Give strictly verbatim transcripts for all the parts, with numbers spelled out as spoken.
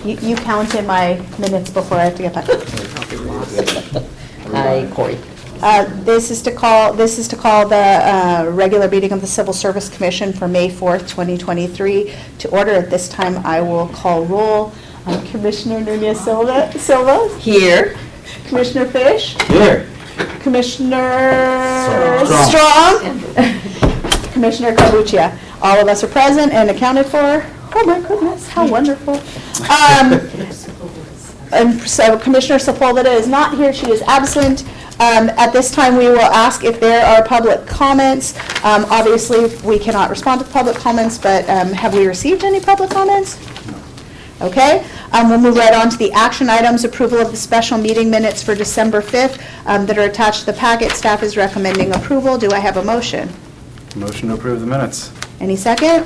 You, you count in my minutes before I have to get back. Hi, Corey. Uh, This is to call, this is to call the uh, regular meeting of the Civil Service Commission for May fourth, twenty twenty-three. To order at this time, I will call roll. Um, Commissioner Nunez Silva, Silva, Here. Commissioner Fish, Here. Commissioner Strong. Strong, Commissioner Kabuchia. All of us are present and accounted for. Oh my goodness, how wonderful. Um, And so Commissioner Sepulveda is not here, she is absent. Um, At this time, we will ask if there are public comments. Um, Obviously, we cannot respond to public comments, but um, have we received any public comments? Okay, um, we'll move right on to the action items. Approval of the special meeting minutes for December fifth um, that are attached to the packet. Staff is recommending approval. Do I have a motion? Motion to approve the minutes. Any second?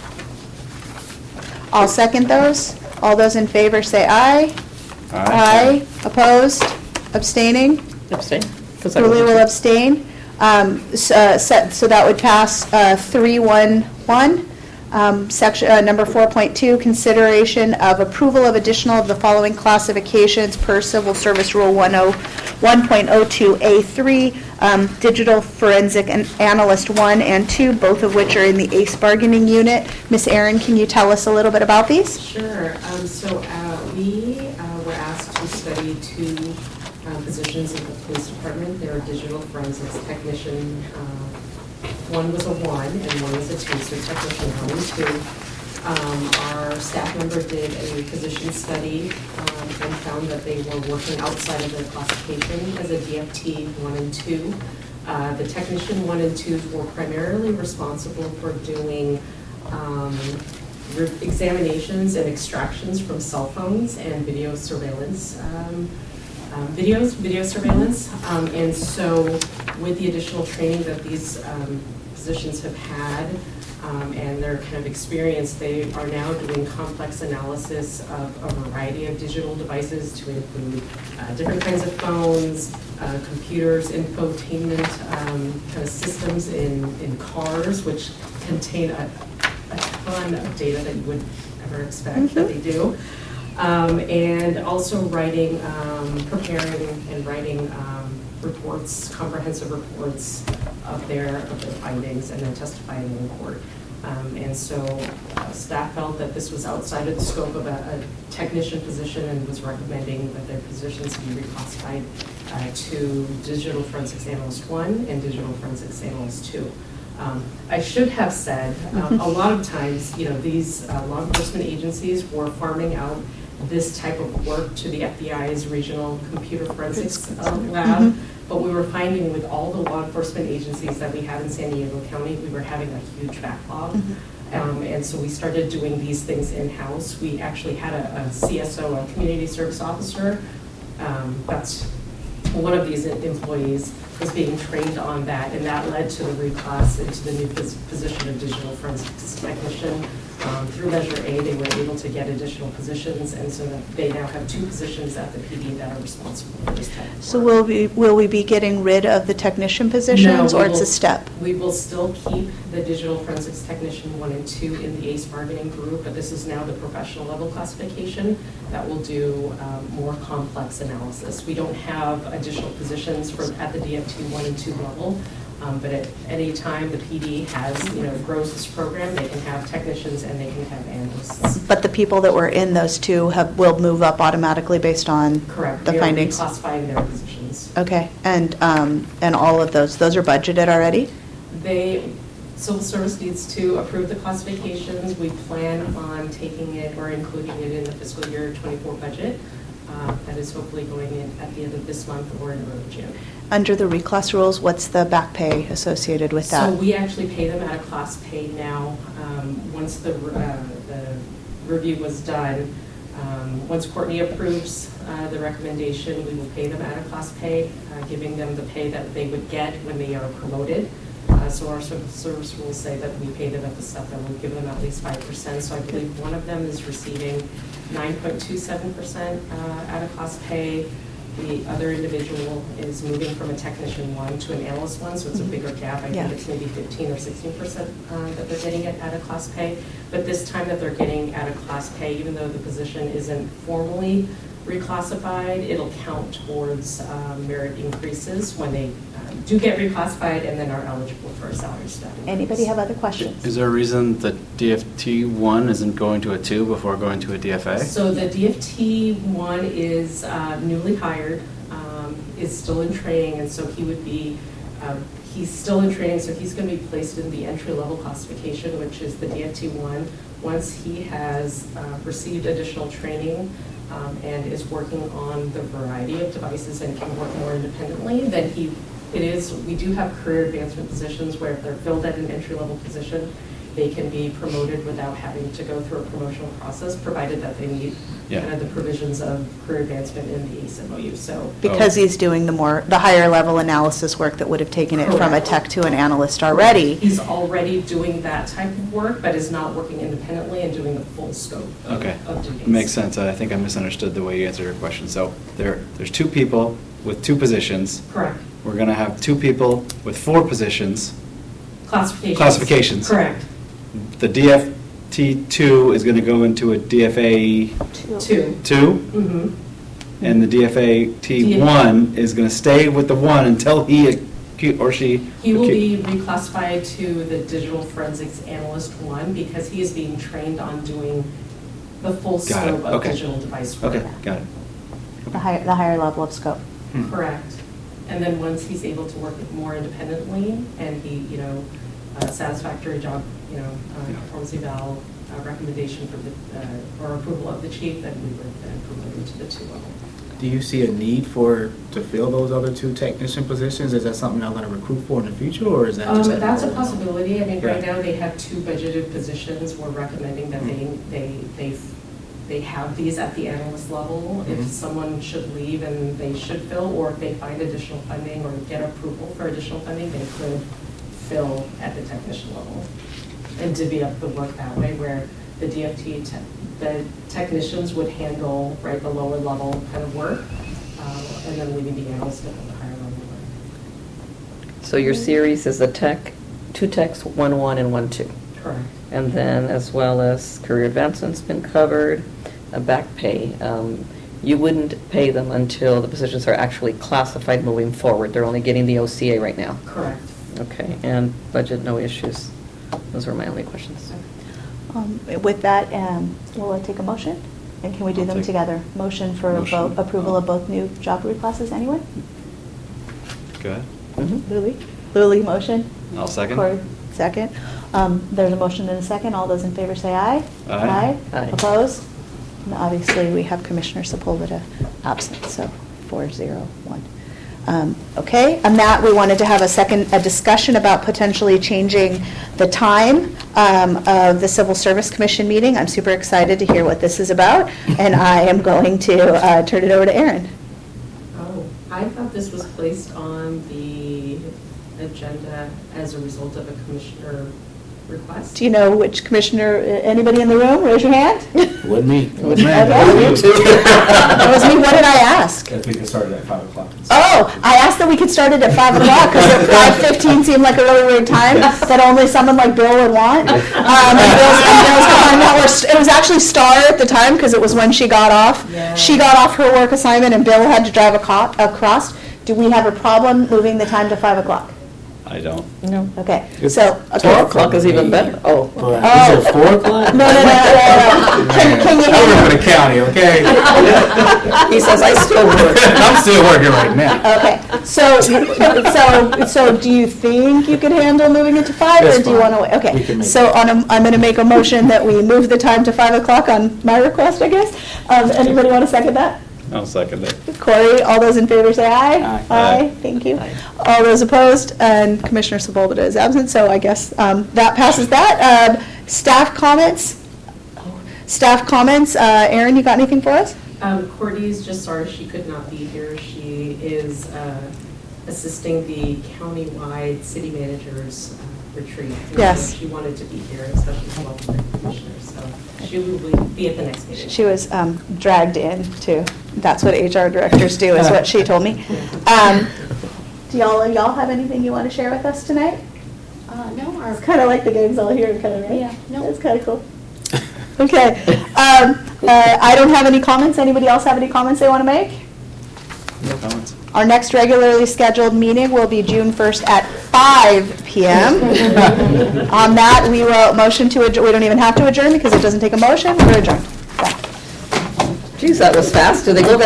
I'll second those. All those in favor say aye. Aye. Opposed? Abstaining? Abstain. Julie will abstain. Um, So uh, so- so that would pass uh, three one one. Um, Section, uh, number four point two, consideration of approval of additional of the following classifications per Civil Service Rule one point oh two A three, um, Digital Forensic and Analyst one and two, both of which are in the A C E bargaining unit. Miz Aaron, can you tell us a little bit about these? Sure. Um, so uh, we uh, were asked to study two uh, positions in the police department. They're a digital forensics technician. Uh, one was a one and one was a two, so technician one and two. Um, our staff member did a position study um, and found that they were working outside of their classification as a D F T one and two. Uh, the technician one and twos were primarily responsible for doing um, examinations and extractions from cell phones and video surveillance um, um, videos, video surveillance. Um, and so with the additional training that these um, positions have had um, and their kind of experience, they are now doing complex analysis of a variety of digital devices to include uh, different kinds of phones, uh, computers, infotainment um, kind of systems in, in cars, which contain a a ton of data that you would ever expect mm-hmm. that they do. Um, and also writing, um, preparing and writing um, reports, comprehensive reports of their, of their findings and then testifying in court. Um, and so uh, staff felt that this was outside of the scope of a, a technician position and was recommending that their positions be reclassified uh, to Digital Forensics Analyst one and Digital Forensics Analyst two. Um, I should have said, um, a lot of times, you know, these uh, law enforcement agencies were farming out this type of work to the F B I's regional computer forensics uh, lab, mm-hmm. but we were finding with all the law enforcement agencies that we have in San Diego County, we were having a huge backlog. Mm-hmm. um, and so we started doing these things in-house. We actually had a, a C S O, a community service officer. Um, that's one of these employees was being trained on that, and that led to the reclass into the new position of digital forensics technician. Um, through Measure A, they were able to get additional positions, and so that they now have two positions at the P D that are responsible for this type of work. So will we, will we be getting rid of the technician positions, no, or it's will, a step? We will still keep the digital forensics technician one and two in the A C E bargaining group, but this is now the professional level classification that will do um, more complex analysis. We don't have additional positions for at the D F T one and two level. Um, but at any time the P D has, you know, grows this program, they can have technicians and they can have analysts. But the people that were in those two have will move up automatically based on Correct. the we findings? Correct. Classifying their positions. Okay, and um, and all of those, those are budgeted already? They, Civil Service needs to approve the classifications. We plan on taking it or including it in the fiscal year twenty-four budget. Uh, that is hopefully going in at the end of this month or in early June. Under the reclass rules, what's the back pay associated with that? So we actually pay them at a class pay now. Um, once the, uh, the review was done, um, once Courtney approves uh, the recommendation, we will pay them at a class pay, uh, giving them the pay that they would get when they are promoted. Uh, so our service rules say that we pay them at the step and we give them at least five percent. So I believe one of them is receiving nine point two seven percent uh, at a class pay. The other individual is moving from a technician one to an analyst one, so it's a bigger gap. I Yeah. think it's maybe fifteen or sixteen percent uh, that they're getting at at a class pay. But this time that they're getting at a class pay, even though the position isn't formally reclassified, it'll count towards um, merit increases when they um, do get reclassified and then are eligible for a salary step increase. Anybody have other questions? Is there a reason that D F T one isn't going to a two before going to a D F A? So the D F T one is uh, newly hired, um, is still in training, and so he would be, um, he's still in training, so he's going to be placed in the entry-level classification, which is the D F T one. Once he has uh, received additional training um, and is working on the variety of devices and can work more independently, then he, it is, we do have career advancement positions where if they're filled at an entry-level position, they can be promoted without having to go through a promotional process, provided that they meet Yeah. kind of the provisions of career advancement in the A C E M O U. So Because he's doing the more, the higher level analysis work that would have taken it from a Correct. tech to an analyst already. he's already doing that type of work, but is not working independently and doing the full scope of, Okay, of duties. makes sense. I think I misunderstood the way you answered your question. So there, there's two people with two positions. Correct. We're going to have two people with four positions. Classifications. Classifications. Correct. The D F T two is going to go into a D F A Two. two, Mm-hmm. and the D F A T one is going to stay with the one until he acu- or she. He will acu- be reclassified to the digital forensics analyst one because he is being trained on doing the full Got it. scope of Okay. digital device work. Okay, got it. The higher, the higher level of scope. Hmm. Correct. And then once he's able to work more independently and he, you know, uh, satisfactory job, you know, uh, Yeah. performance eval, uh, recommendation from the, uh, or approval of the chief, then we would then promote him to the two level. Do you see a need for, to fill those other two technician positions? Is that something y'all gonna recruit for in the future, or is that Um, just? that's a possibility. I mean, right Yeah. now they have two budgeted positions. We're recommending that they, they, they, they have these at the analyst level. If Mhm. someone should leave and they should fill, or if they find additional funding or get approval for additional funding, they could fill at the technician level and divvy up the work that way, where the D F T, te- the technicians would handle, right, the lower level kind of work, uh, and then leaving the analyst at the higher level work. So your series is a tech, two techs, one one and one two. Correct. And then as well as career advancement's been covered, uh, back pay. Um, You wouldn't pay them until the positions are actually classified moving forward. They're only getting the O C A right now. Correct. Okay, and budget, no issues. Those were my only questions. Um, With that, um, will I take a motion? And can we do I'll them take- together? Motion for Motion. both, approval of both new job reclasses, anyone? Go ahead. Mhm. Lily? Lily, motion? I'll second. Corey, second. Um, There's a motion and a second. All those in favor say aye. Aye. Aye. Opposed? And obviously, we have Commissioner Sepulveda absent, so four, zero, one. Um, Okay, on that, we wanted to have a second, a discussion about potentially changing the time um, of the Civil Service Commission meeting. I'm super excited to hear what this is about, and I am going to uh, turn it over to Aaron. Oh, I thought this was placed on the agenda as a result of a commissioner request. Do you know which commissioner, anybody in the room? Raise your hand. Wasn't me. Okay. That was me. What did I ask? If we can start it at five o'clock. Oh, I asked that we could start it at five o'clock because at five fifteen seemed like a really weird time that only someone like Bill would want. Um, and Bill's, and Bill's behind that were- it was actually Star at the time because it was when she got off. Yeah. She got off her work assignment and Bill had to drive a co- across. Do we have a problem moving the time to five o'clock? I don't. No. Okay, It's so. okay. Four o'clock is even better. Oh. But Oh. is it four o'clock? No, no, no, no, no, no. Can, can you I work handle? for the county, okay? He says, I still work. I'm still working right now. Okay, so, so, so do you think you could handle moving it to five, or That's do you fine. want to wait? We Okay, can make so it. on a, I'm going to make a motion that we move the time to five o'clock on my request, I guess. Um, Anybody want to second that? I'll second it. Corey, all those in favor say aye. Aye. Aye. Thank you. Aye. All those opposed, and Commissioner Sepulveda is absent, so I guess um, that passes that. Um, Staff comments? Staff comments, uh, Aaron, you got anything for us? Um, Courtney's just sorry she could not be here. She is uh, assisting the countywide city managers uh, retreat. You know, Yes. She wanted to be here, especially as well as the commissioners, so she will be at the next meeting. She was um, dragged in too. That's what H R directors do, is what she told me. Um, Do y'all, y'all have anything you want to share with us tonight? Uh, no, our, It's kind of like the game's all here, kind of, right? Yeah, no. It's kind of cool. Okay. Um, uh, I don't have any comments. Anybody else have any comments they want to make? No comments. Our next regularly scheduled meeting will be June first at five p m On that, we will motion to adjourn. We don't even have to adjourn because it doesn't take a motion. We're adjourned. Bye. Geez, that was fast. Do they go back?